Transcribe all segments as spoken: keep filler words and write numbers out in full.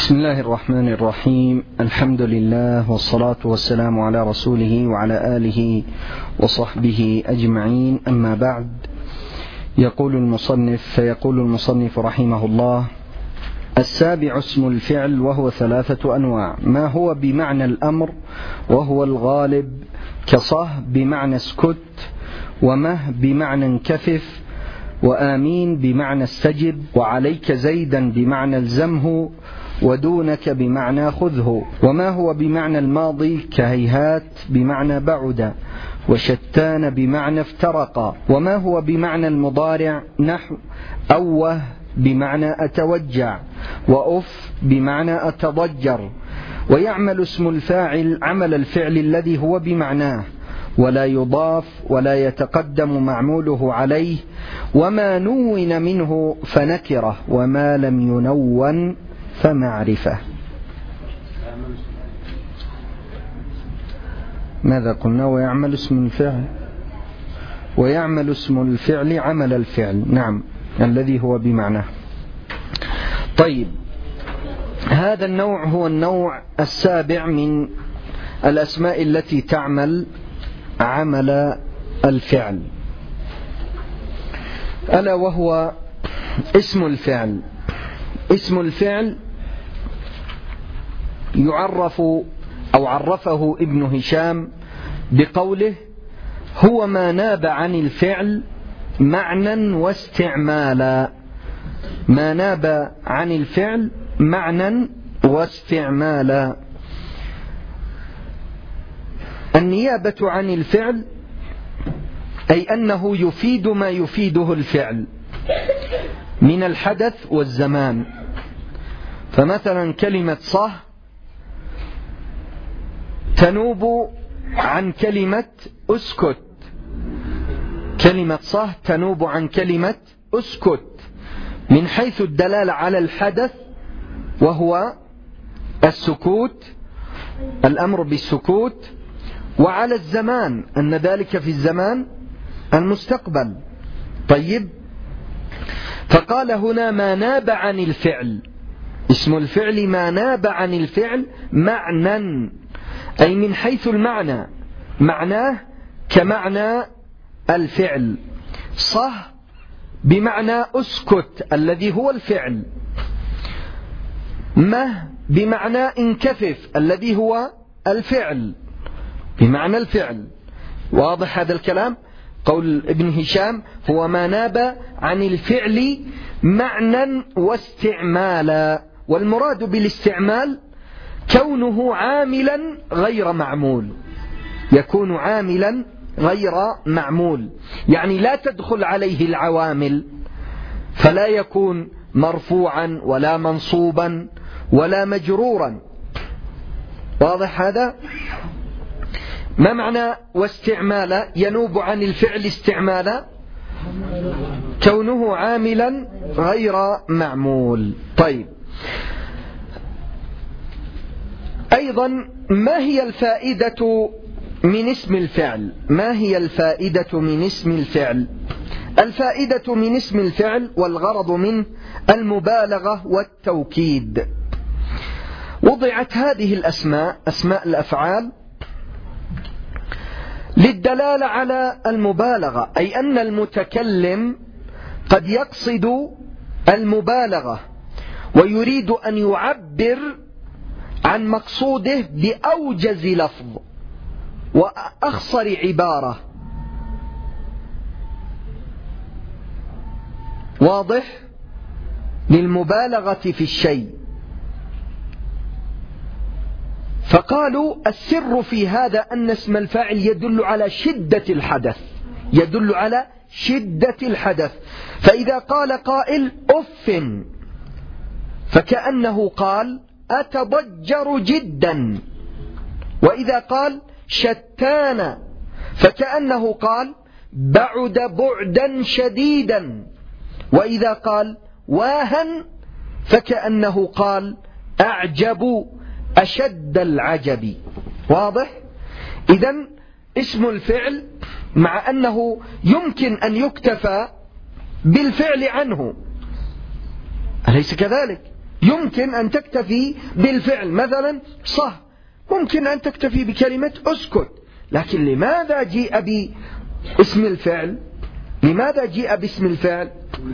بسم الله الرحمن الرحيم. الحمد لله والصلاة والسلام على رسوله وعلى آله وصحبه أجمعين، أما بعد. يقول المصنف فيقول المصنف رحمه الله: السابع اسم الفعل، وهو ثلاثة أنواع: ما هو بمعنى الأمر وهو الغالب كصه بمعنى اسكت، ومه بمعنى انكفف، وآمين بمعنى استجب، وعليك زيدا بمعنى الزمه، ودونك بمعنى خذه. وما هو بمعنى الماضي كهيهات بمعنى بعد، وشتان بمعنى افترق. وما هو بمعنى المضارع نحو أوه بمعنى أتوجع، وأف بمعنى أتضجر. ويعمل اسم الفاعل عمل الفعل الذي هو بمعناه، ولا يضاف ولا يتقدم معموله عليه. وما نون منه فنكره، وما لم ينون فمعرفة. ماذا قلنا؟ ويعمل اسم الفعل ويعمل اسم الفعل عمل الفعل، نعم، الذي هو بمعناه. طيب، هذا النوع هو النوع السابع من الأسماء التي تعمل عمل الفعل، ألا وهو اسم الفعل. اسم الفعل يعرف أو عرفه ابن هشام بقوله: هو ما ناب عن الفعل معنى واستعمالا. ما ناب عن الفعل معنى واستعمالا. النيابة عن الفعل أي أنه يفيد ما يفيده الفعل من الحدث والزمان. فمثلا كلمة صه تنوب عن كلمة اسكت. كلمة صه تنوب عن كلمة اسكت من حيث الدلالة على الحدث وهو السكوت، الأمر بالسكوت، وعلى الزمان أن ذلك في الزمان المستقبل. طيب، فقال هنا ما ناب عن الفعل. اسم الفعل ما ناب عن الفعل معنى، أي من حيث المعنى، معناه كمعنى الفعل. صه بمعنى اسكت الذي هو الفعل. مه بمعنى انكفف الذي هو الفعل، بمعنى الفعل. واضح هذا الكلام؟ قول ابن هشام: هو ما ناب عن الفعل معنى واستعمالا. والمراد بالاستعمال كونه عاملا غير معمول، يكون عاملا غير معمول، يعني لا تدخل عليه العوامل، فلا يكون مرفوعا ولا منصوبا ولا مجرورا. واضح هذا؟ ما معنى واستعمالا؟ ينوب عن الفعل استعمالا كونه عاملا غير معمول. طيب، أيضا ما هي الفائدة من اسم الفعل؟ ما هي الفائدة من اسم الفعل؟ الفائدة من اسم الفعل والغرض منه المبالغة والتوكيد. وضعت هذه الأسماء، أسماء الأفعال، للدلالة على المبالغة، أي أن المتكلم قد يقصد المبالغة ويريد أن يعبر عن مقصوده بأوجز لفظ وأخصر عبارة. واضح؟ للمبالغة في الشيء. فقالوا السر في هذا أن اسم الفاعل يدل على شدة الحدث، يدل على شدة الحدث. فإذا قال قائل أف، فكأنه قال أتضجر جدا. وإذا قال شتان، فكأنه قال بعد بعدا شديدا. وإذا قال واها، فكأنه قال أعجب أشد العجب. واضح؟ إذن اسم الفعل مع أنه يمكن أن يكتفى بالفعل عنه، أليس كذلك؟ يمكن أن تكتفي بالفعل، مثلا صح، ممكن أن تكتفي بكلمة أسكت، لكن لماذا جيء باسم الفعل؟ لماذا جيء باسم الفعل؟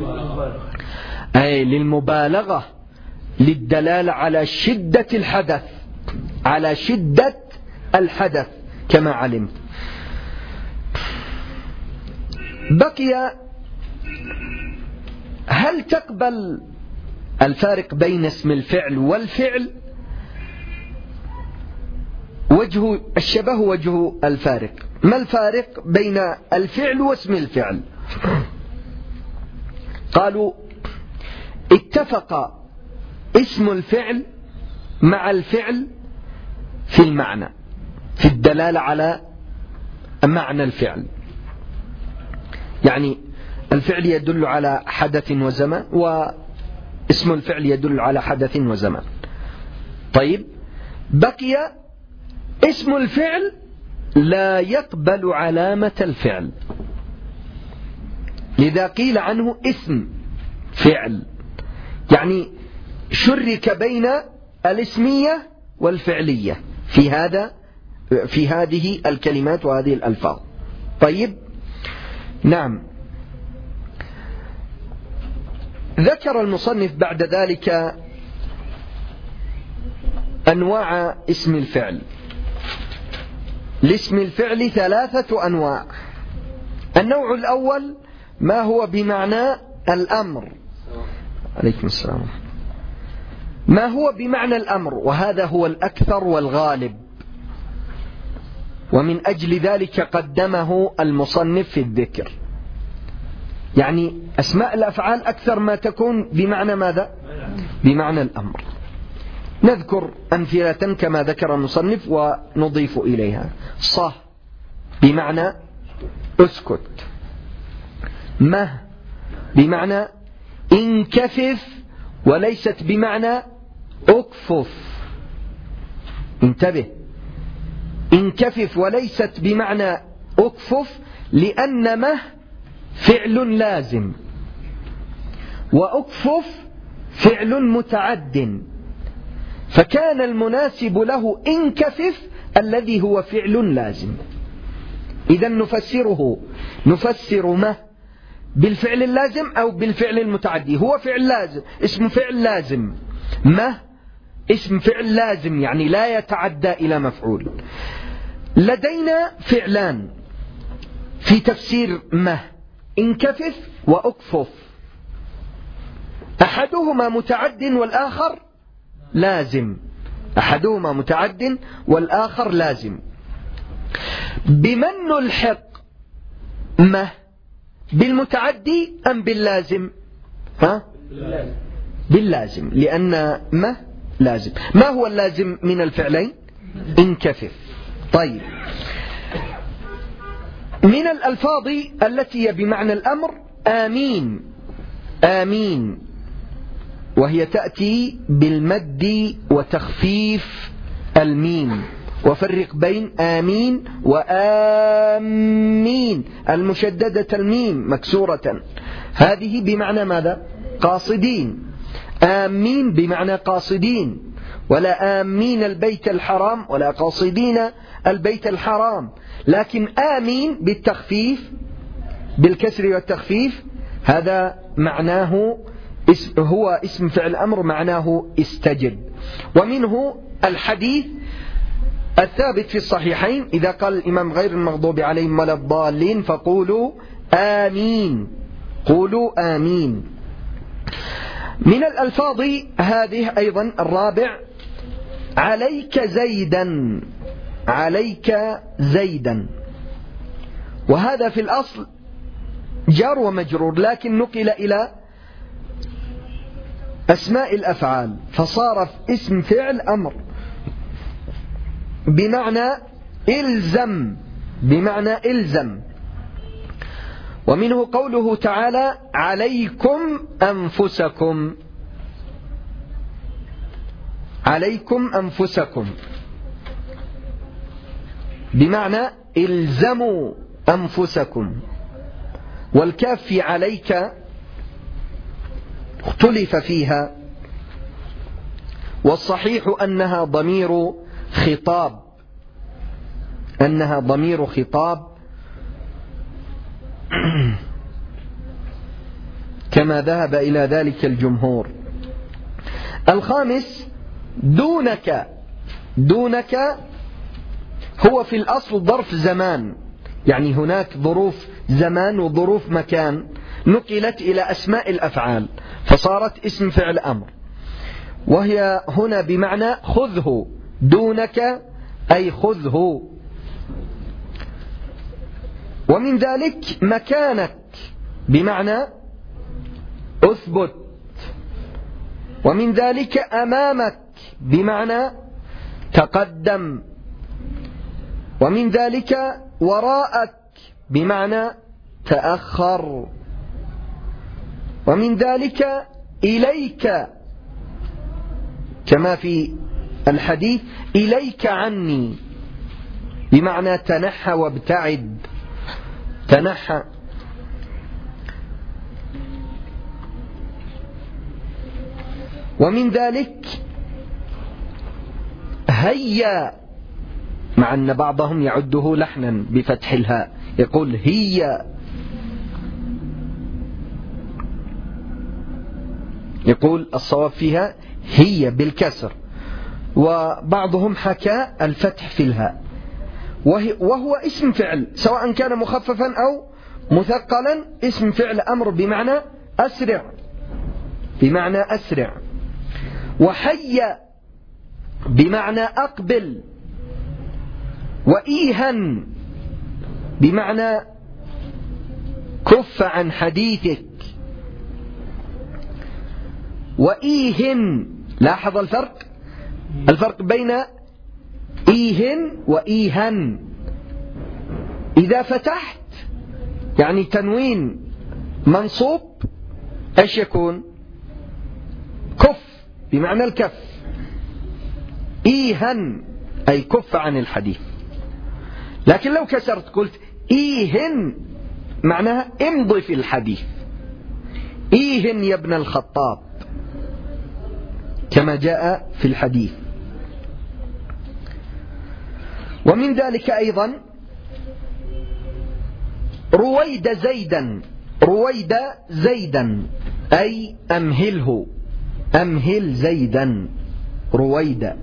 أي للمبالغة، للدلالة على شدة الحدث، على شدة الحدث كما علمت. بقي هل تقبل الفارق بين اسم الفعل والفعل؟ وجه الشبه وجه الفارق. ما الفارق بين الفعل واسم الفعل؟ قالوا اتفق اسم الفعل مع الفعل في المعنى، في الدلالة على معنى الفعل. يعني الفعل يدل على حدث وزمان، واسم الفعل يدل على حدث وزمان. طيب، بقي اسم الفعل لا يقبل علامة الفعل، لذا قيل عنه اسم فعل، يعني شرك بين الاسمية والفعلية في هذا في هذه الكلمات وهذه الألفاظ. طيب، نعم. ذكر المصنف بعد ذلك أنواع اسم الفعل. لاسم الفعل ثلاثة أنواع. النوع الأول ما هو بمعنى الأمر. عليكم السلام. ما هو بمعنى الأمر، وهذا هو الأكثر والغالب، ومن أجل ذلك قدمه المصنف في الذكر. يعني أسماء الأفعال أكثر ما تكون بمعنى ماذا؟ بمعنى الأمر. نذكر أمثلة كما ذكر المصنف ونضيف إليها. صح بمعنى اسكت، مه بمعنى انكفف وليست بمعنى اكفف. انتبه، انكفف وليست بمعنى اكفف، لأن مه فعل لازم، وأكفف فعل متعد، فكان المناسب له انكفف الذي هو فعل لازم. إذن نفسره نفسر مه بالفعل اللازم أو بالفعل المتعدي. هو فعل لازم، اسم فعل لازم. مه اسم فعل لازم، يعني لا يتعدى إلى مفعول. لدينا فعلان في تفسير مه: انكفف وأكفف. أحدهما متعد والآخر لازم، أحدهما متعد والآخر لازم. بمن نلحق مه؟ بالمتعدي أم باللازم؟ ها؟ باللازم، لأن مه لازم. ما هو اللازم من الفعلين؟ انكفف. طيب، من الألفاظ التي هي بمعنى الأمر آمين. آمين وهي تأتي بالمد وتخفيف الميم، وفرق بين آمين وآمين المشددة الميم مكسورة، هذه بمعنى ماذا؟ قاصدين. آمين بمعنى قاصدين، ولا آمين البيت الحرام ولا قاصدين البيت الحرام، لكن آمين بالتخفيف، بالكسر والتخفيف، هذا معناه هو اسم فعل أمر، معناه استجب. ومنه الحديث الثابت في الصحيحين: إذا قال الإمام غير المغضوب عليهم ولا الضالين فقولوا آمين، قولوا آمين. من الألفاظ هذه أيضا الرابع: عليك زيدا. عليك زيدا، وهذا في الأصل جار ومجرور، لكن نقل إلى أسماء الأفعال فصار اسم فعل أمر بمعنى إلزم، بمعنى إلزم. ومنه قوله تعالى: عليكم أنفسكم. عليكم أنفسكم بمعنى إلزموا أنفسكم. والكاف في عليك اختلف فيها، والصحيح أنها ضمير خطاب أنها ضمير خطاب كما ذهب إلى ذلك الجمهور. الخامس دونك. دونك هو في الأصل ظرف زمان، يعني هناك ظروف زمان وظروف مكان نقلت إلى أسماء الأفعال فصارت اسم فعل أمر، وهي هنا بمعنى خذه. دونك أي خذه. ومن ذلك مكانك بمعنى أثبت. ومن ذلك أمامك بمعنى تقدم. ومن ذلك وراءك بمعنى تأخر. ومن ذلك إليك كما في الحديث إليك عني بمعنى تنحى وابتعد. تنحى. ومن ذلك هيا، مع أن بعضهم يعده لحنا بفتح الهاء يقول هي، يقول الصواب فيها هي بالكسر، وبعضهم حكى الفتح في الهاء، وهو اسم فعل سواء كان مخففا أو مثقلا، اسم فعل أمر بمعنى أسرع، بمعنى أسرع. وحي بمعنى أقبل. وإيهن بمعنى كف عن حديثك. وإيهن، لاحظ الفرق الفرق بين إيهن وإيهن. إذا فتحت يعني تنوين منصوب ايش يكون؟ كف بمعنى الكف. إيهن أي كف عن الحديث. لكن لو كسرت قلت إيهن معناها امضي في الحديث. إيهن يا ابن الخطاب كما جاء في الحديث. ومن ذلك أيضا رويد زيدا. رويد زيدا أي أمهله. أمهل زيدا رويدا.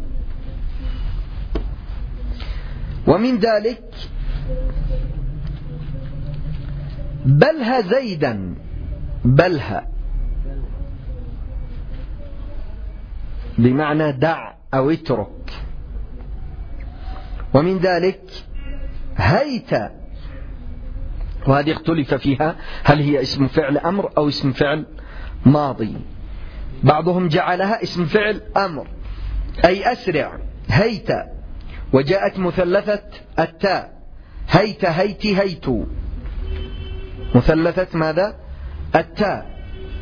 ومن ذلك بلها زيدا. بلها بمعنى دع أو اترك. ومن ذلك هيت، وهذه اختلف فيها هل هي اسم فعل أمر أو اسم فعل ماضي. بعضهم جعلها اسم فعل أمر أي أسرع. هيت، وجاءت مثلثة التاء. هيت هيت هيت، مثلثة ماذا؟ التاء.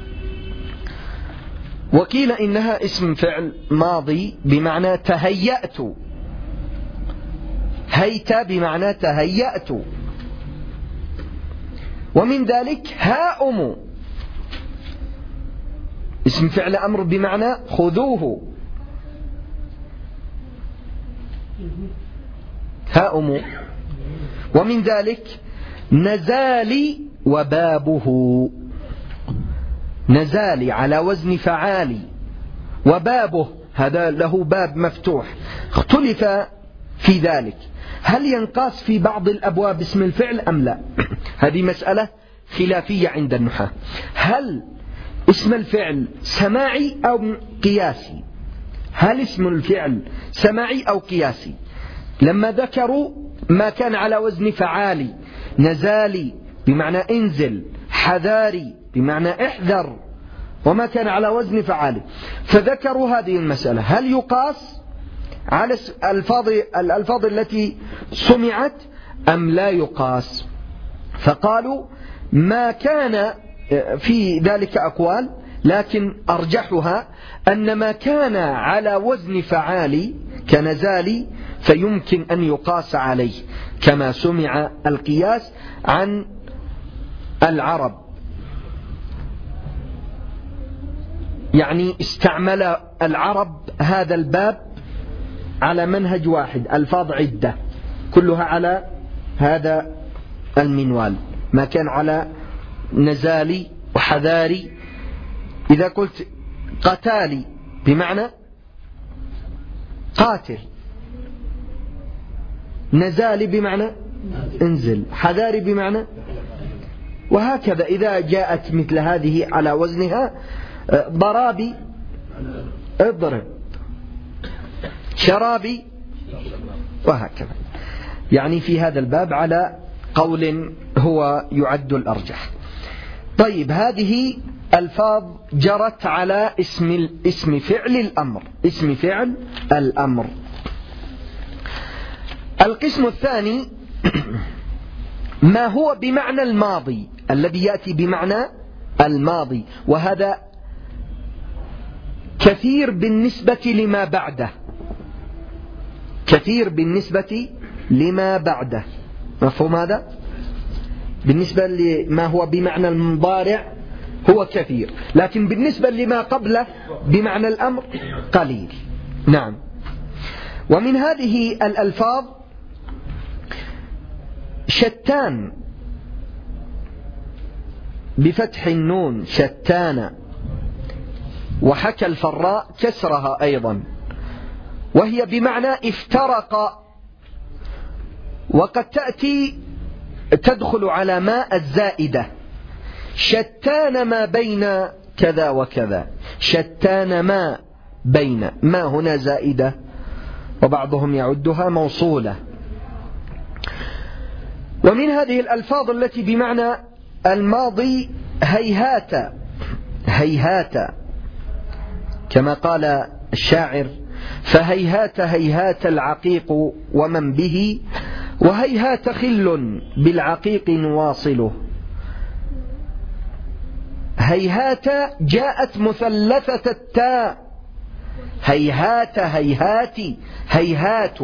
وقيل إنها اسم فعل ماضي بمعنى تهيأت. هيت بمعنى تهيأت. ومن ذلك هاؤم، اسم فعل أمر بمعنى خذوه. هاؤم. ومن ذلك نزالي وبابه. نزالي على وزن فعالي، وبابه هذا له باب مفتوح. اختلف في ذلك هل ينقاس في بعض الأبواب اسم الفعل أم لا؟ هذه مسألة خلافية عند النحاة. هل اسم الفعل سماعي أو قياسي؟ هل اسم الفعل سماعي أو قياسي؟ لما ذكروا ما كان على وزن فعالي، نزالي بمعنى انزل، حذاري بمعنى احذر، وما كان على وزن فعالي، فذكروا هذه المسألة هل يقاس على الألفاظ الألفاظ التي سمعت أم لا يقاس؟ فقالوا ما كان في ذلك أقوال، لكن أرجحها أن ما كان على وزن فعالي كنزالي فيمكن أن يقاس عليه، كما سمع القياس عن العرب، يعني استعمل والعرب هذا الباب على منهج واحد، ألفاظ عدة كلها على هذا المنوال، ما كان على نزالي وحذاري. إذا قلت قتالي بمعنى قاتل، نزالي بمعنى انزل، حذاري بمعنى، وهكذا إذا جاءت مثل هذه على وزنها ضرابي اضرب، شرابي، وهكذا. يعني في هذا الباب على قول هو يعد الأرجح. طيب، هذه ألفاظ جرت على اسم اسم فعل الأمر، اسم فعل الأمر. القسم الثاني ما هو بمعنى الماضي، الذي يأتي بمعنى الماضي، وهذا كثير بالنسبة لما بعده، كثير بالنسبة لما بعده. مفهوم هذا؟ بالنسبة لما هو بمعنى المضارع هو كثير، لكن بالنسبة لما قبله بمعنى الأمر قليل. نعم. ومن هذه الألفاظ شتان بفتح النون، شتان، وحكى الفراء كسرها أيضا، وهي بمعنى افترق، وقد تأتي تدخل على ما الزائدة، شتان ما بين كذا وكذا، شتان ما بين، ما هنا زائدة، وبعضهم يعدها موصولة. ومن هذه الألفاظ التي بمعنى الماضي هيهات، هيهات، كما قال الشاعر: فهيهات هيهات العقيق ومن به، وهيهات خل بالعقيق نواصله. هيهات جاءت مثلثة التاء، هيهات هيهات هيهات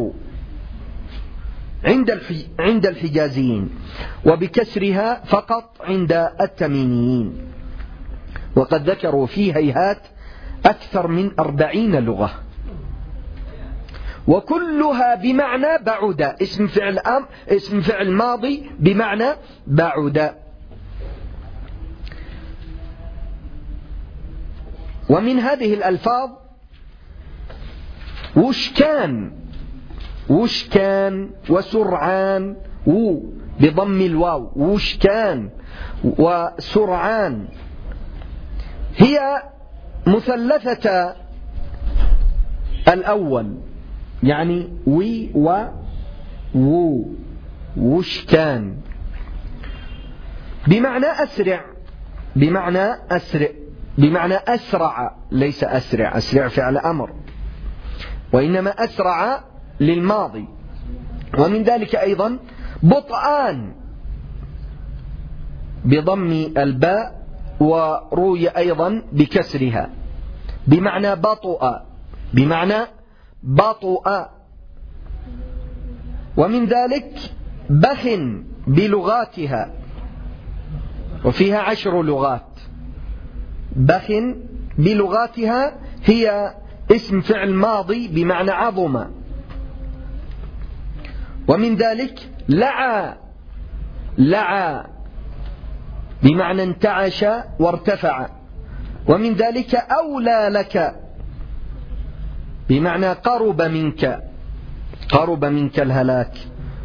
عند عند الحجازيين، وبكسرها فقط عند التميميين. وقد ذكروا في هيهات أكثر من أربعين لغة، وكلها بمعنى بعد، اسم فعل أم اسم فعل ماضي بمعنى بعد. ومن هذه الألفاظ وشكان، وشكان وسرعان، و بضم الواو، وشكان وسرعان، هي مثلثة الأول، يعني وي و وو، وشكان بمعنى أسرع، بمعنى أسرع، بمعنى أسرع، ليس أسرع، أسرع فعل أمر، وإنما أسرع للماضي. ومن ذلك أيضا بطآن بضم الباء، وروي أيضا بكسرها بمعنى بطؤ، بمعنى بطؤ. ومن ذلك بخ بلغاتها، وفيها عشر لغات. بخ بلغاتها هي اسم فعل ماضي بمعنى عظم. ومن ذلك لعى، لعى بمعنى انتعش وارتفع. ومن ذلك أولى لك بمعنى قرب منك، قرب منك الهلاك.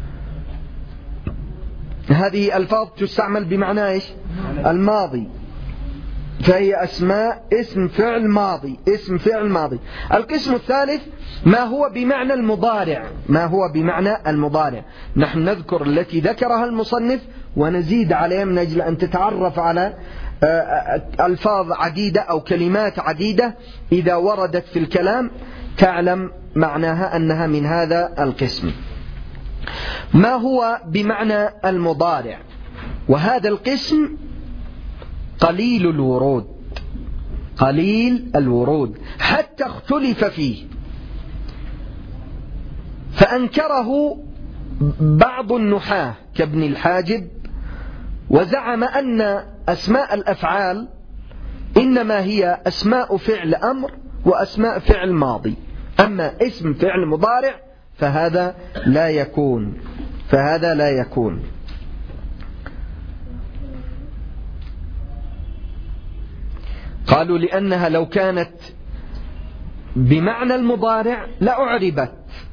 هذه ألفاظ تستعمل بمعنى إيش؟ الماضي، فهي أسماء اسم فعل ماضي، اسم فعل ماضي. القسم الثالث ما هو بمعنى المضارع، ما هو بمعنى المضارع. نحن نذكر التي ذكرها المصنف ونزيد عليها من أجل أن تتعرف على ألفاظ عديدة أو كلمات عديدة إذا وردت في الكلام تعلم معناها أنها من هذا القسم. ما هو بمعنى المضارع؟ وهذا القسم قليل الورود، قليل الورود، حتى اختلف فيه، فأنكره بعض النحاة كابن الحاجب، وزعم أن أسماء الأفعال إنما هي أسماء فعل أمر وأسماء فعل ماضي. أما اسم فعل مضارع فهذا لا يكون فهذا لا يكون قالوا لأنها لو كانت بمعنى المضارع لأعربت.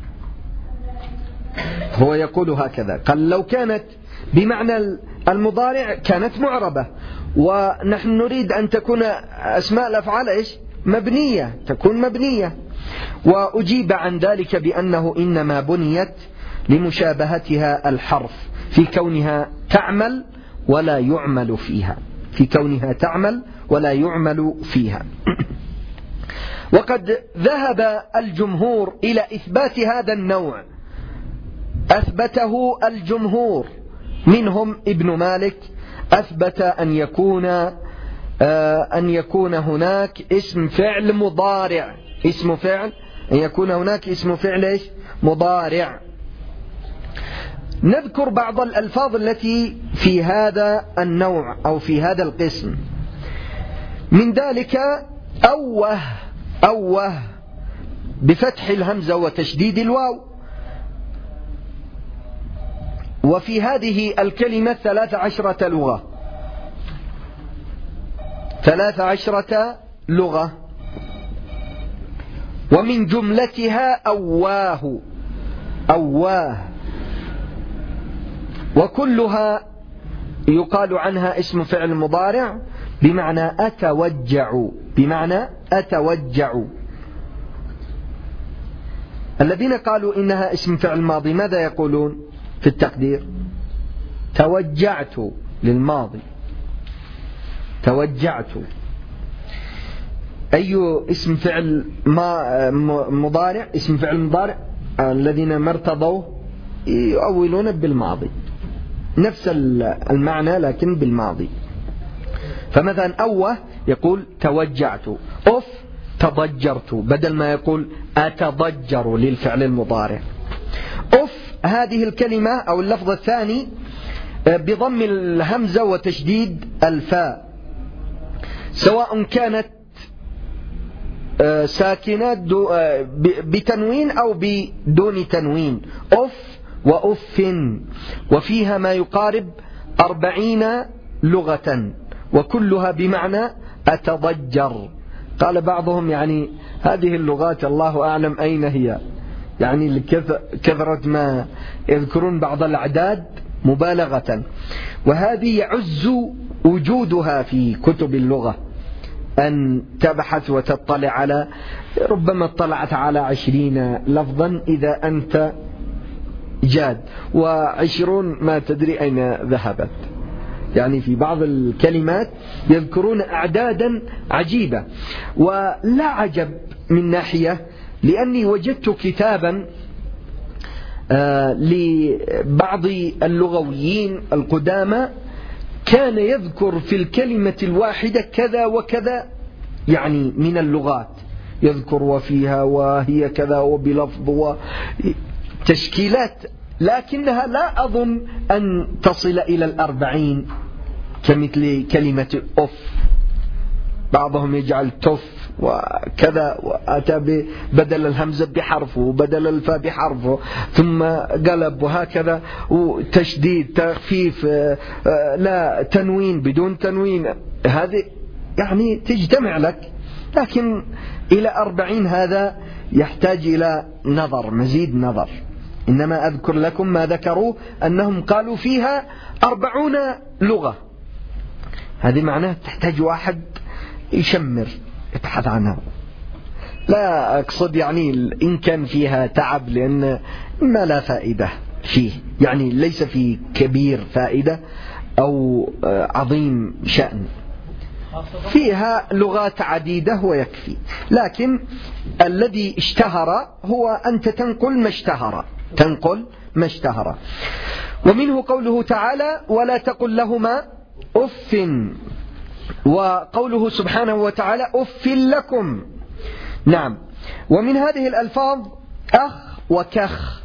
هو يقول هكذا، قال لو كانت بمعنى المضارع كانت معربة، ونحن نريد أن تكون أسماء الأفعال إيش؟ مبنية، تكون مبنية. وأجيب عن ذلك بأنه إنما بنيت لمشابهتها الحرف في كونها تعمل ولا يعمل فيها في كونها تعمل ولا يعمل فيها. وقد ذهب الجمهور إلى إثبات هذا النوع، أثبته الجمهور، منهم ابن مالك أثبت أن يكون أن يكون هناك اسم فعل مضارع اسم فعل أن يكون هناك اسم فعل إيش؟ مضارع. نذكر بعض الألفاظ التي في هذا النوع أو في هذا القسم. من ذلك أوه أوه بفتح الهمزة وتشديد الواو. وفي هذه الكلمة ثلاث عشرة لغة ثلاث عشرة لغة ومن جملتها أواه أواه وكلها يقال عنها اسم فعل مضارع بمعنى أتوجع بمعنى أتوجع. الذين قالوا إنها اسم فعل ماضي ماذا يقولون في التقدير؟ توجعت للماضي توجعت. أي اسم فعل ما مضارع اسم فعل مضارع الذين ما ارتضوا يؤولون بالماضي، نفس المعنى لكن بالماضي. فمثلا أوه يقول توجعت، أف تضجرت، بدل ما يقول أتضجر للفعل المضارع. أف هذه الكلمة أو اللفظ الثاني بضم الهمزة وتشديد الفاء، سواء كانت ساكنات بتنوين أو بدون تنوين، أف وأف، وفيها ما يقارب أربعين لغة وكلها بمعنى أتضجر. قال بعضهم يعني هذه اللغات الله أعلم أين هي، يعني لكثرة ما يذكرون بعض الأعداد مبالغة، وهذه يعز وجودها في كتب اللغة أن تبحث وتطلع على، ربما اطلعت على عشرين لفظا إذا أنت جاد، وعشرون ما تدري أين ذهبت. يعني في بعض الكلمات يذكرون أعدادا عجيبة، ولا عجب من ناحية، لأني وجدت كتابا آه لبعض اللغويين القدامى كان يذكر في الكلمة الواحدة كذا وكذا، يعني من اللغات يذكر وفيها وهي كذا وبلفظ وتشكيلات، لكنها لا أظن أن تصل إلى الأربعين كمثل كلمة أف. بعضهم يجعل تف وكذا، وأتى بدل الهمزة بحرفه وبدل الفاء بحرفه، ثم قلب وهكذا، وتشديد تخفيف، لا تنوين بدون تنوين، هذه يعني تجتمع لك. لكن إلى أربعين هذا يحتاج إلى نظر، مزيد نظر. إنما أذكر لكم ما ذكروا أنهم قالوا فيها أربعون لغة. هذه معناه تحتاج واحد يشمر يبحث عنها. لا أقصد يعني إن كان فيها تعب، لأن ما لا فائدة فيه، يعني ليس فيه كبير فائدة أو عظيم شأن، فيها لغات عديدة ويكفي. لكن الذي اشتهر هو أنت تنقل ما اشتهر تنقل ما اشتهر. ومنه قوله تعالى ولا تقل لهما أف، وقوله سبحانه وتعالى أف لكم. نعم. ومن هذه الألفاظ أخ وكخ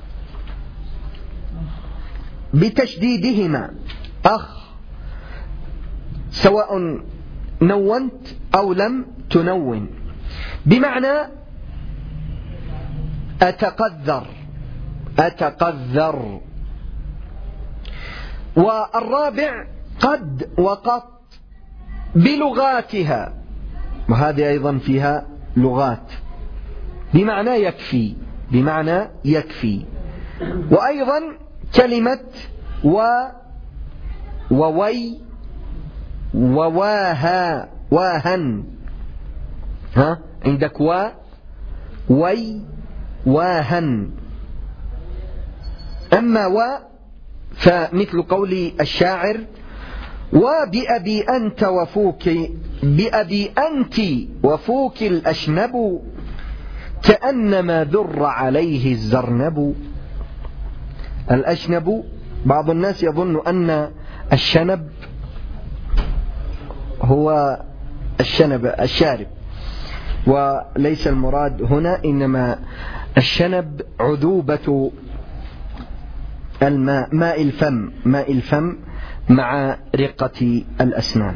بتشديدهما، أخ سواء نونت أو لم تنون. بمعنى أتقذر أتقذر. والرابع قد وقط بلغاتها، وهذه أيضا فيها لغات، بمعنى يكفي بمعنى يكفي. وأيضا كلمة و ووي وواها واهن، ها عندك و وي واهن. أما و فمثل قول الشاعر: وبأبي أنت وفوك بأبي أنت وفوك الأشنب كأنما ذر عليه الزرنب. الأشنب بعض الناس يظن أن الشنب هو الشنب الشارب، وليس المراد هنا، إنما الشنب عذوبة الماء، ماء الفم ماء الفم مع رقة الأسنان.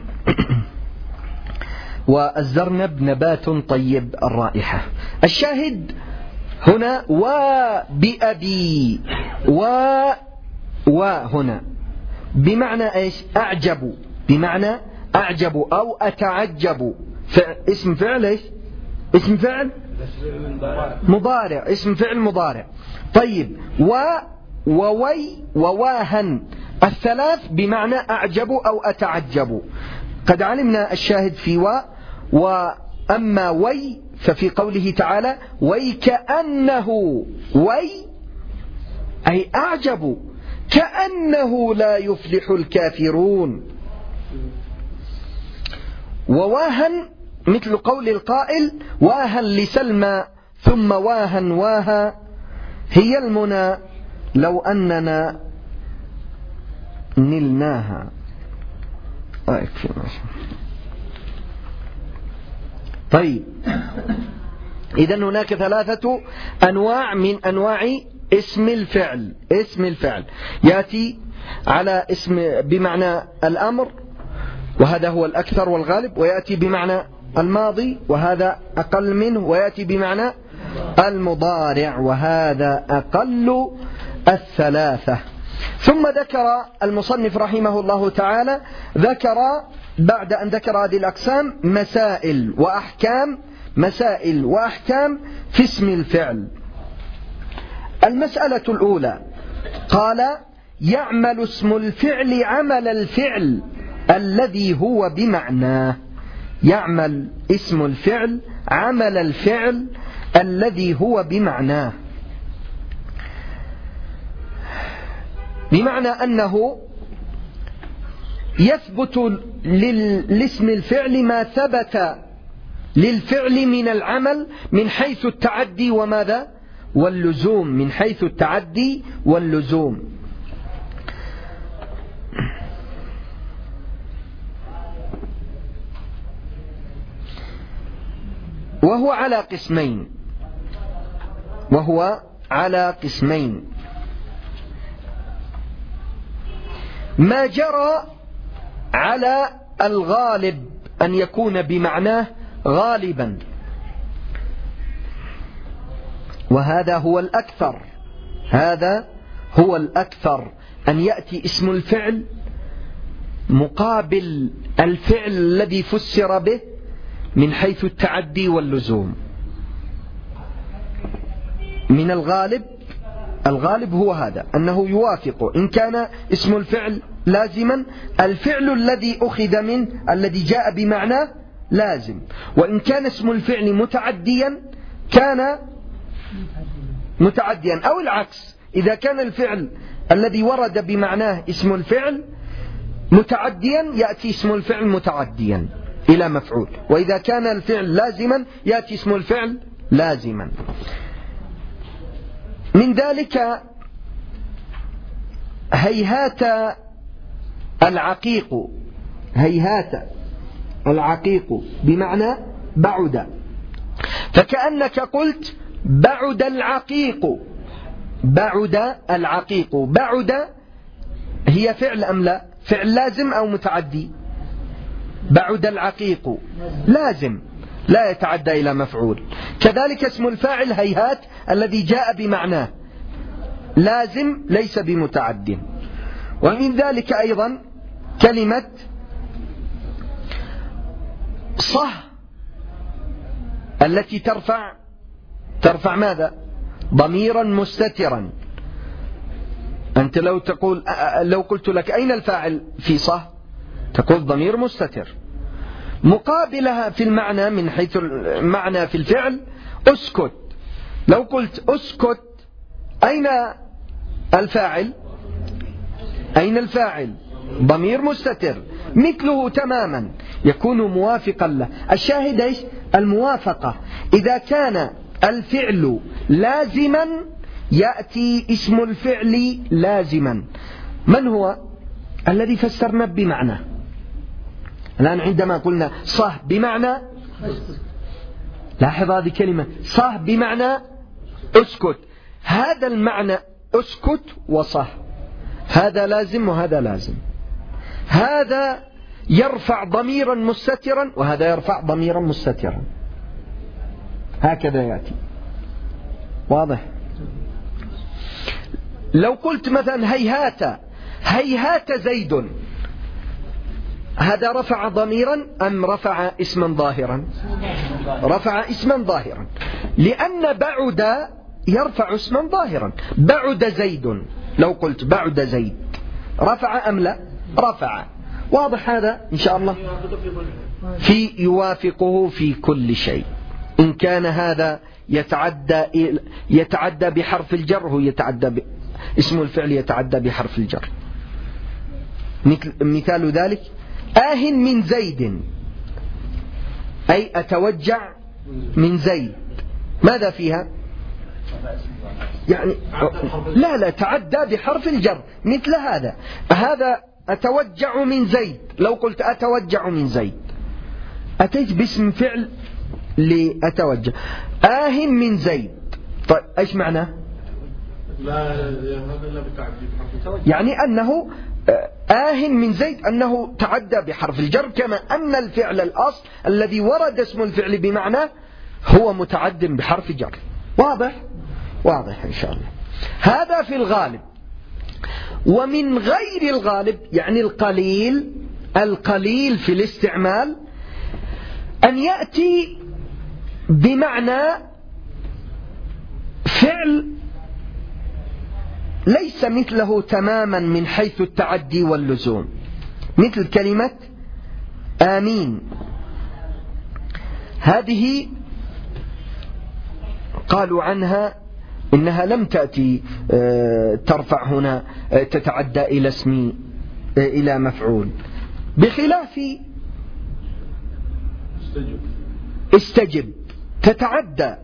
والزرنب نبات طيب الرائحة. الشاهد هنا وبأبي و وهنا بمعنى إيش؟ أعجب، بمعنى أعجب أو أتعجب. اسم فعل إيش؟ اسم فعل مضارع، اسم فعل مضارع. طيب و ووي وواهن الثلاث بمعنى أعجب أو أتعجب. قد علمنا الشاهد في و. وأما وي ففي قوله تعالى: ويكأنه وي أي أعجب كأنه لا يفلح الكافرون. وواهن مثل قول القائل: واهن لسلمى ثم واهن واها هي المنى لو أننا نلناها. طيب، إذن هناك ثلاثة أنواع من أنواع اسم الفعل. اسم الفعل يأتي على اسم بمعنى الأمر، وهذا هو الأكثر والغالب، ويأتي بمعنى الماضي وهذا أقل منه، ويأتي بمعنى المضارع وهذا أقل الثلاثة. ثم ذكر المصنف رحمه الله تعالى ذكر بعد أن ذكر هذه الأقسام مسائل وأحكام مسائل وأحكام في اسم الفعل. المسألة الأولى قال: يعمل اسم الفعل عمل الفعل الذي هو بمعناه. يعمل اسم الفعل عمل الفعل الذي هو بمعناه، بمعنى أنه يثبت لاسم الفعل ما ثبت للفعل من العمل من حيث التعدي وماذا؟ واللزوم، من حيث التعدي واللزوم. وهو على قسمين وهو على قسمين ما جرى على الغالب أن يكون بمعناه غالبا، وهذا هو الأكثر هذا هو الأكثر أن يأتي اسم الفعل مقابل الفعل الذي فسر به من حيث التعدي واللزوم. من الغالب الغالب هو هذا، أنه يوافق إن كان اسم الفعل لازما الفعل الذي أخذ منه الذي جاء بمعناه لازم، وإن كان اسم الفعل متعديا كان متعديا، أو العكس، إذا كان الفعل الذي ورد بمعناه اسم الفعل متعديا يأتي اسم الفعل متعديا إلى مفعول، وإذا كان الفعل لازما يأتي اسم الفعل لازما. من ذلك هيهات العقيق، هيهات العقيق بمعنى بعد، فكأنك قلت بعد العقيق، بعد العقيق. بعد هي فعل أم لا؟ فعل لازم أو متعدي؟ بعد العقيق لازم، لا يتعدى إلى مفعول. كذلك اسم الفاعل هيهات الذي جاء بمعناه لازم ليس بمتعد. ومن ذلك أيضا كلمة صح التي ترفع ترفع ماذا؟ ضميرا مستترا. أنت لو تقول لو قلت لك أين الفاعل في صح تقول ضمير مستتر. مقابلها في المعنى من حيث المعنى في الفعل أسكت. لو قلت أسكت أين الفاعل؟ أين الفاعل؟ ضمير مستتر مثله تماما يكون موافقا له. الشاهد ايش؟ الموافقة. إذا كان الفعل لازما يأتي اسم الفعل لازما. من هو الذي فسرنا بمعنى؟ الآن عندما قلنا صح بمعنى، لاحظ هذه كلمة صح بمعنى اسكت، هذا المعنى اسكت وصح، هذا لازم وهذا لازم، هذا يرفع ضميرا مستترا وهذا يرفع ضميرا مستترا، هكذا يأتي. واضح؟ لو قلت مثلا هيهات هيهات زيد، هذا رفع ضميرا أم رفع اسما ظاهرا؟ رفع اسما ظاهرا، لأن بعد يرفع اسما ظاهرا. بعد زيد، لو قلت بعد زيد رفع أم لا؟ رفع. واضح هذا إن شاء الله؟ في يوافقه في كل شيء. إن كان هذا يتعدى يتعدى بحرف الجر، هو يتعدى ب... اسم الفعل يتعدى بحرف الجر. مثال ذلك آه من زيد، أي أتوجع من زيد، ماذا فيها؟ يعني لا لا تعدى بحرف الجر مثل هذا. هذا أتوجع من زيد، لو قلت أتوجع من زيد أتيت باسم فعل لأتوجع. آه من زيد، طيب إيش معناه؟ يعني أنه آه من زيد أنه تعدى بحرف الجر، كما أن الفعل الأصل الذي ورد اسم الفعل بمعنى هو متعد بحرف جر. واضح؟ واضح إن شاء الله. هذا في الغالب. ومن غير الغالب يعني القليل القليل في الاستعمال أن يأتي بمعنى فعل ليس مثله تماما من حيث التعدي واللزوم، مثل كلمة آمين. هذه قالوا عنها إنها لم تأتي ترفع هنا تتعدى إلى اسم إلى مفعول، بخلاف استجب تتعدى.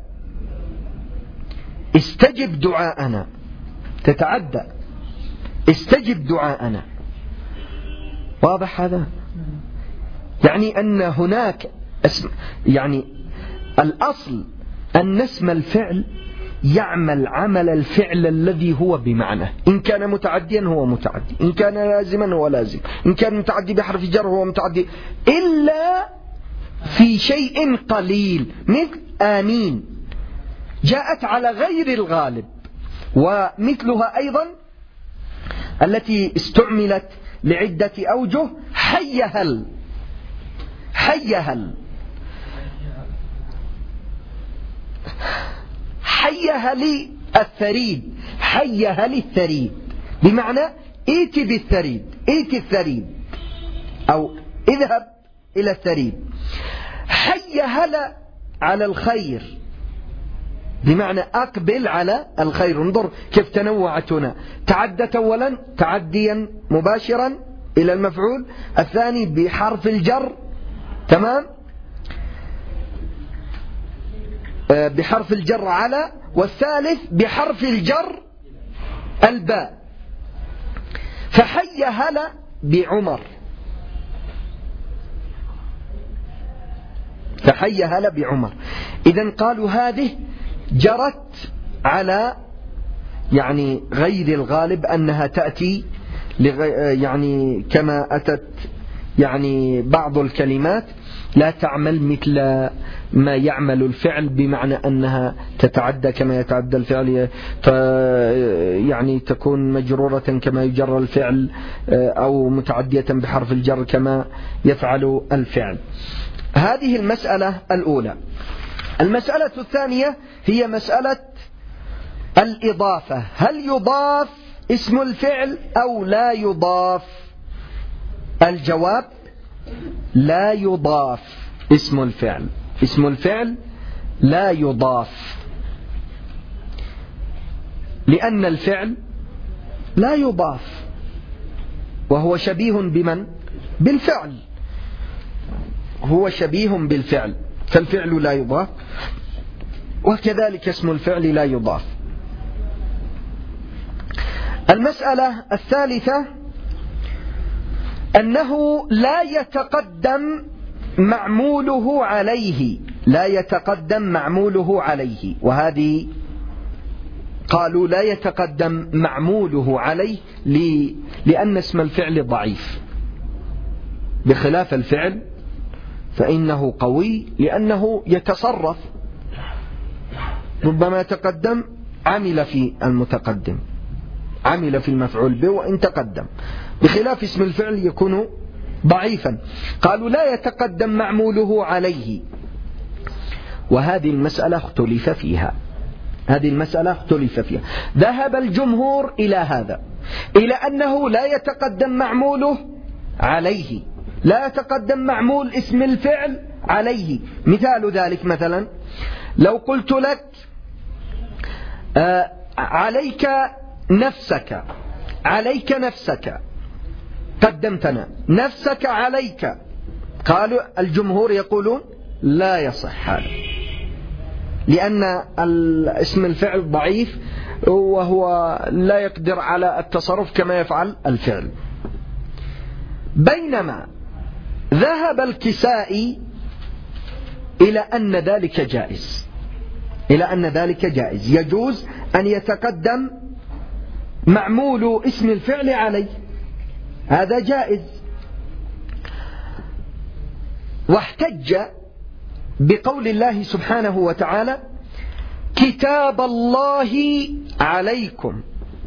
استجب دعاءنا تتعدى، استجب دعاءنا. واضح هذا؟ يعني أن هناك اسم، يعني الأصل أن اسم الفعل يعمل عمل الفعل الذي هو بمعنى. إن كان متعديا هو متعدي، إن كان لازما هو لازم، إن كان متعدي بحرف جر هو متعدي، إلا في شيء قليل مثل آمين جاءت على غير الغالب. ومثلها أيضا التي استعملت لعدة أوجه حي هل. حي هل حي هل الثريد، حي هل الثريد بمعنى ائت بالثريد، ائت الثريد أو اذهب إلى الثريد. حي هل على الخير بمعنى أقبل على الخير. انظر كيف تنوعت هنا، تعدت أولا تعديا مباشرا إلى المفعول، الثاني بحرف الجر، تمام، بحرف الجر على، والثالث بحرف الجر الباء. فحي هلا بعمر، فحي هلا بعمر. إذن قالوا هذه جرت على يعني غير الغالب أنها تأتي يعني كما أتت يعني بعض الكلمات لا تعمل مثل ما يعمل الفعل، بمعنى أنها تتعدى كما يتعدى الفعل، يعني تكون مجرورة كما يجر الفعل، أو متعدية بحرف الجر كما يفعل الفعل. هذه المسألة الأولى. المسألة الثانية هي مسألة الإضافة، هل يضاف اسم الفعل أو لا يضاف؟ الجواب: لا يضاف اسم الفعل، اسم الفعل لا يضاف، لأن الفعل لا يضاف وهو شبيه بمن؟ بالفعل، هو شبيه بالفعل، فالفعل لا يضاف، وكذلك اسم الفعل لا يضاف. المسألة الثالثة أنه لا يتقدم معموله عليه، لا يتقدم معموله عليه، وهذه قالوا لا يتقدم معموله عليه لأن اسم الفعل ضعيف، بخلاف الفعل فإنه قوي لأنه يتصرف، ربما يتقدم عمل في المتقدم، عمل في المفعول به وإن تقدم، بخلاف اسم الفعل يكون ضعيفا. قالوا لا يتقدم معموله عليه، وهذه المسألة اختلف فيها، هذه المسألة اختلف فيها. ذهب الجمهور إلى هذا، إلى أنه لا يتقدم معموله عليه، لا يتقدم معمول اسم الفعل عليه. مثال ذلك مثلا لو قلت لك آه عليك نفسك، عليك نفسك، قدمتنا نفسك عليك، قالوا الجمهور يقولون لا يصح هذا، لأن اسم الفعل ضعيف وهو لا يقدر على التصرف كما يفعل الفعل. بينما ذهب الكسائي إلى أن ذلك جائز، إلى أن ذلك جائز، يجوز أن يتقدم معمول اسم الفعل عليه، هذا جائز. واحتج بقول الله سبحانه وتعالى: كتاب الله عليكم.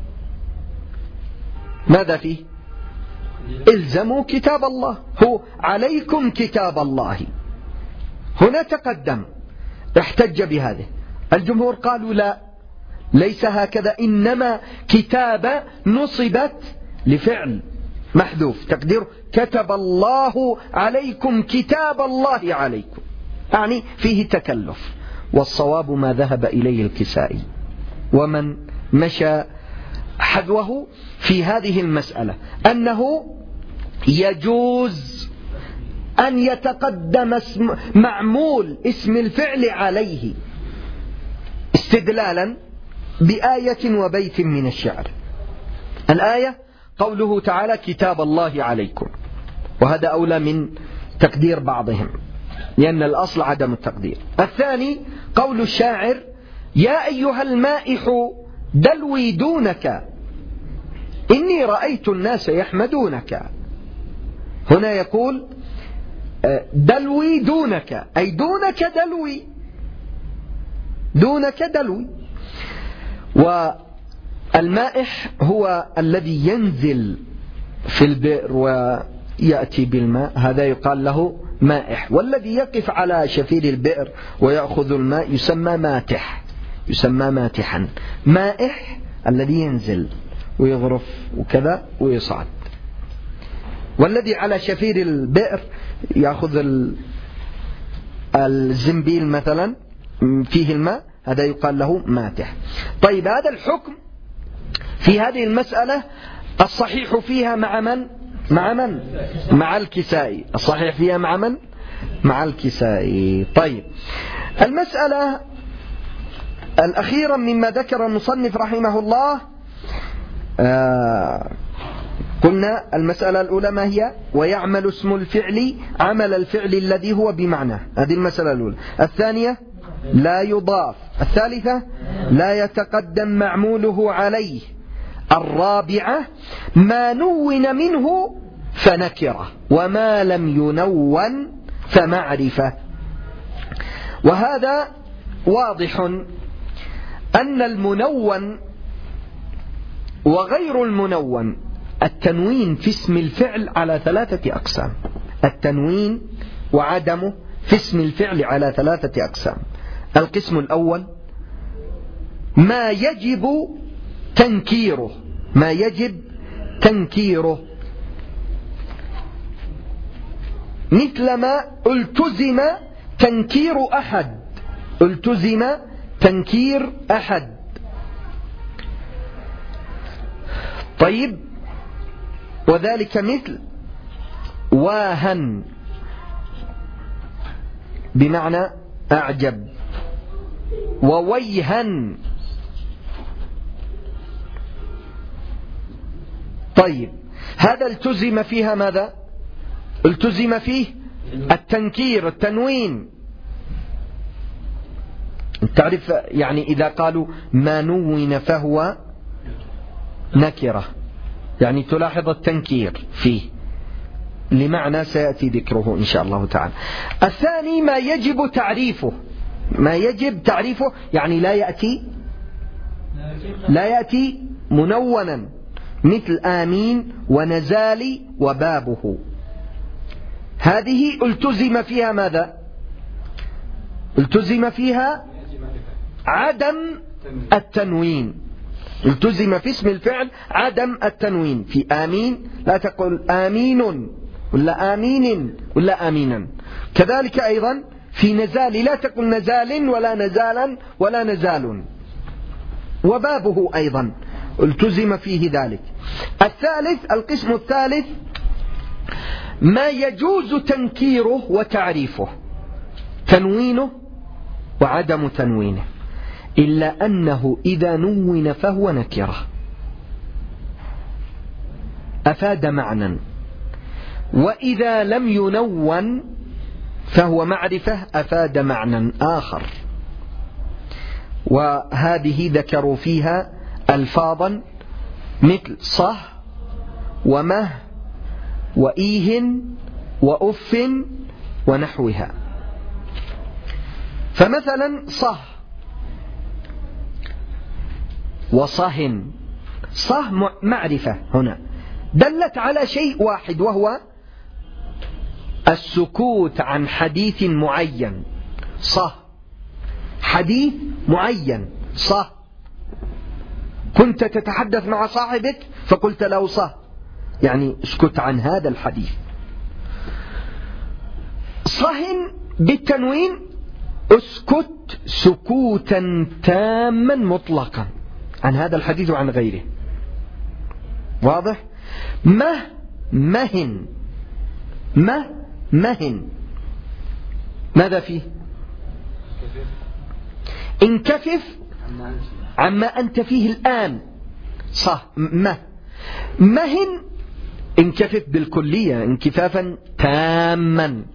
ماذا فيه؟ الزموا كتاب الله، هو عليكم كتاب الله، هنا تقدم، احتج بهذه. الجمهور قالوا لا، ليس هكذا، إنما كتاب نصبت لفعل محذوف، تقدير كتب الله عليكم كتاب الله عليكم، يعني فيه تكلف. والصواب ما ذهب إليه الكسائي ومن مشى حذوه في هذه المسألة، أنه يجوز أن يتقدم اسم معمول اسم الفعل عليه، استدلالا بآية وبيت من الشعر. الآية قوله تعالى: كتاب الله عليكم، وهذا أولى من تقدير بعضهم لأن الأصل عدم التقدير. الثاني قول الشاعر: يا أيها المائح دلوي دونك إني رأيت الناس يحمدونك. هنا يقول دلوي دونك، أي دونك دلوي، دونك دلوي. والمائح هو الذي ينزل في البئر ويأتي بالماء، هذا يقال له مائح. والذي يقف على شفير البئر ويأخذ الماء يسمى ماتح، يسمى ماتحا. مائح الذي ينزل ويغرف وكذا ويصعد، والذي على شفير البئر يأخذ الزنبيل مثلا فيه الماء، هذا يقال له ماتح. طيب، هذا الحكم في هذه المسألة الصحيح فيها مع من؟ مع من؟ مع الكسائي. الصحيح فيها مع من؟ مع الكسائي. طيب، المسألة الأخيرة مما ذكر المصنف رحمه الله، آه قلنا المسألة الأولى ما هي؟ ويعمل اسم الفعل عمل الفعل الذي هو بمعنى، هذه المسألة الأولى. الثانية لا يضاف. الثالثة لا يتقدم معموله عليه. الرابعة ما نون منه فنكرة، وما لم ينون فمعرفة. وهذا واضح أن المنون وغير المنون، التنوين في اسم الفعل على ثلاثة أقسام. التنوين وعدمه في اسم الفعل على ثلاثة أقسام. القسم الأول ما يجب تنكيره، ما يجب تنكيره، مثلما التزم تنكير أحد، التزم تنكير أحد. طيب، وذلك مثل واهن بمعنى أعجب، وويهن. طيب، هذا التزم فيها ماذا؟ التزم فيه التنكير، التنوين. تعرف يعني إذا قالوا ما نون فهو نكرة، يعني تلاحظ التنكير فيه لمعنى سيأتي ذكره إن شاء الله تعالى. الثاني ما يجب تعريفه، ما يجب تعريفه يعني لا يأتي لا يأتي منونا، مثل آمين ونزالي وبابه. هذه التزم فيها ماذا؟ التزم فيها عدم التنوين، التزم في اسم الفعل عدم التنوين. في آمين لا تقول آمين ولا آمين ولا آمينا. كذلك أيضا في نزال لا تقول نزال ولا نزالا ولا نزال. وبابه أيضا التزم فيه ذلك. الثالث، القسم الثالث ما يجوز تنكيره وتعريفه، تنوينه وعدم تنوينه، إلا أنه إذا نون فهو نكرة، أفاد معنى، وإذا لم ينون فهو معرفة أفاد معنى آخر. وهذه ذكروا فيها ألفاظا مثل صح ومه وإيه وأف ونحوها. فمثلا صح وصهن، صح معرفة هنا دلت على شيء واحد، وهو السكوت عن حديث معين. صح حديث معين، صح كنت تتحدث مع صاحبك فقلت له صح، يعني اسكت عن هذا الحديث. صهن بالتنوين اسكت سكوتا تاما مطلقا عن هذا الحديث وعن غيره. واضح؟ مه مهن، مه مهن ماذا فيه؟ انكفف عما أنت فيه الآن. صح مه مهن انكفف بالكلية انكفافا تاما.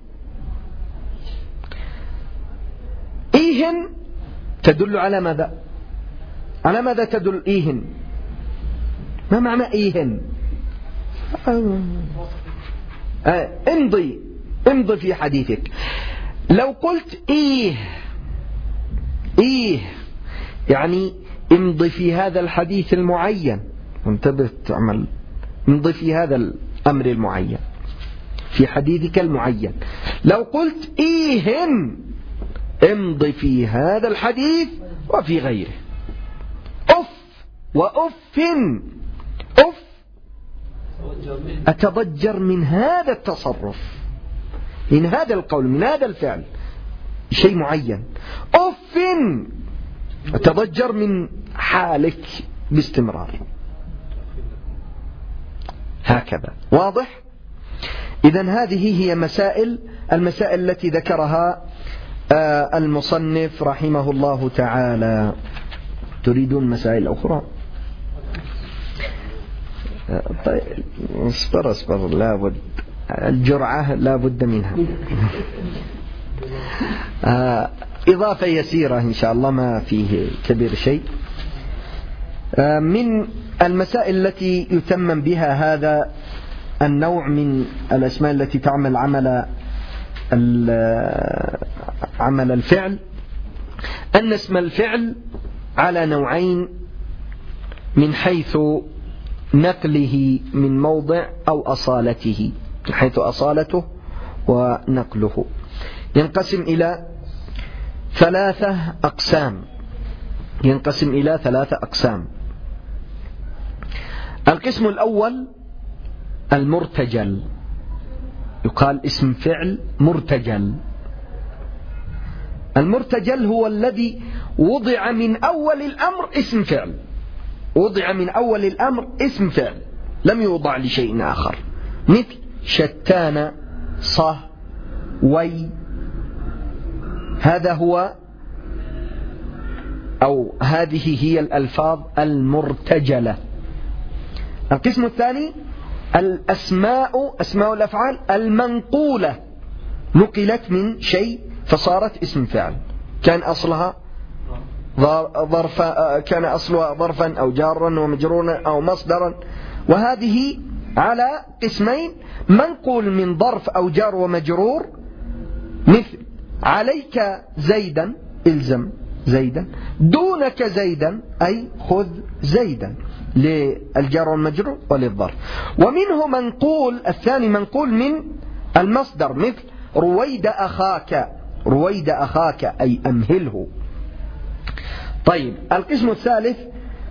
إيهن تدل على ماذا؟ على ماذا تدل إيهن؟ ما معنى إيهن؟ آه. امضي امضي في حديثك. لو قلت إيه إيه يعني امضي في هذا الحديث المعين، انتبه تعمل امضي في هذا الأمر المعين في حديثك المعين. لو قلت إيهن امضي في هذا الحديث وفي غيره. أف وأف أف أتضجر من هذا التصرف، من هذا القول، من هذا الفعل، شيء معين. أف أتضجر من حالك باستمرار. هكذا. واضح؟ إذن هذه هي مسائل المسائل التي ذكرها المصنف رحمه الله تعالى. تريدون مسائل أخرى؟ طيب اصبر اصبر لا بد، الجرعة لا بد منها. إضافة يسيرة إن شاء الله ما فيه كبير شيء. من المسائل التي يتمم بها هذا النوع من الأسماء التي تعمل عمل عمل الفعل أن اسم الفعل على نوعين من حيث نقله من موضع أو أصالته، من حيث أصالته ونقله. ينقسم إلى ثلاثة أقسام ينقسم إلى ثلاثة أقسام. القسم الأول المرتجل، يقال اسم فعل مرتجل. المرتجل هو الذي وضع من أول الأمر اسم فعل، وضع من أول الأمر اسم فعل لم يوضع لشيء آخر، مثل شتان، صه، وي. هذا هو أو هذه هي الألفاظ المرتجلة. القسم الثاني الأسماء، أسماء الأفعال المنقولة، نقلت من شيء فصارت اسم فعل، كان أصلها ظرف كان أصلها ظرفا أو جارا ومجرورا أو مصدرا. وهذه على قسمين: منقول من ظرف أو جار ومجرور، مثل عليك زيدا، إلزم زيدا، دونك زيدا أي خذ زيدا، للجار والمجرور وللظرف. ومنه منقول الثاني منقول من المصدر، مثل رويد أخاك، رويد أخاك أي أمهله. طيب، القسم الثالث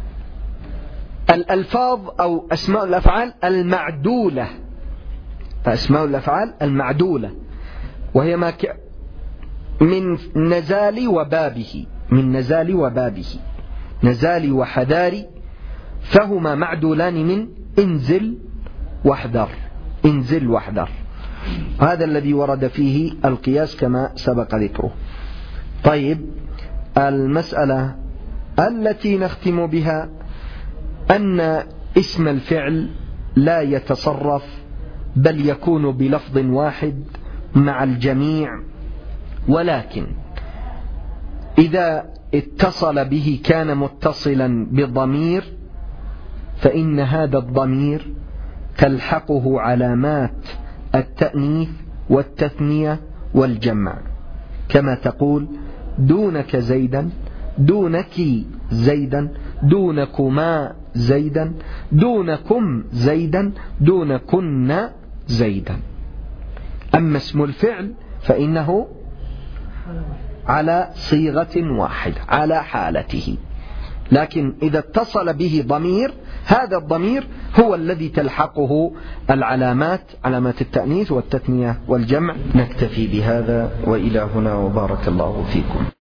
الألفاظ أو أسماء الأفعال المعدولة. فأسماء الأفعال المعدولة وهي ما ك... من نزال وبابه، من نزال وبابه، نزال وحذاري، فهما معدولان من انزل واحذر، انزل واحذر. هذا الذي ورد فيه القياس كما سبق ذكره. طيب، المسألة التي نختم بها أن اسم الفعل لا يتصرف، بل يكون بلفظ واحد مع الجميع، ولكن إذا اتصل به كان متصلا بضمير، فإن هذا الضمير تلحقه علامات التأنيث والتثنية والجمع، كما تقول دونك زيدا، دونك زيدا، دونكما زيدا، دونكم زيدا، دونكن زيدا. أما اسم الفعل فإنه على صيغة واحدة، على حالته، لكن إذا اتصل به ضمير، هذا الضمير هو الذي تلحقه العلامات، علامات التأنيث والتثنية والجمع. نكتفي بهذا، وإلى هنا، وبارك الله فيكم.